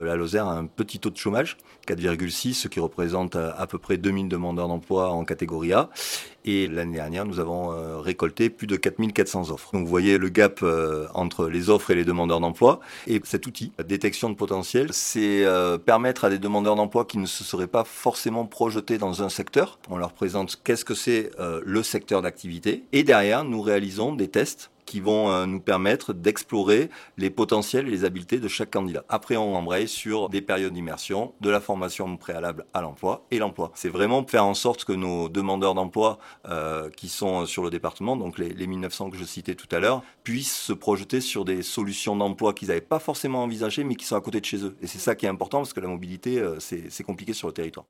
La Lozère a un petit taux de chômage, 4,6, ce qui représente à peu près 2000 demandeurs d'emploi en catégorie A. Et l'année dernière, nous avons récolté plus de 4400 offres. Donc vous voyez le gap entre les offres et les demandeurs d'emploi. Et cet outil, la détection de potentiel, c'est permettre à des demandeurs d'emploi qui ne se seraient pas forcément projetés dans un secteur. On leur présente qu'est-ce que c'est le secteur d'activité. Et derrière, nous réalisons des tests qui vont nous permettre d'explorer les potentiels et les habiletés de chaque candidat. Après, on embraye sur des périodes d'immersion, de la formation préalable à l'emploi et l'emploi. C'est vraiment faire en sorte que nos demandeurs d'emploi qui sont sur le département, donc les 1900 que je citais tout à l'heure, puissent se projeter sur des solutions d'emploi qu'ils n'avaient pas forcément envisagées, mais qui sont à côté de chez eux. Et c'est ça qui est important parce que la mobilité, c'est compliqué sur le territoire.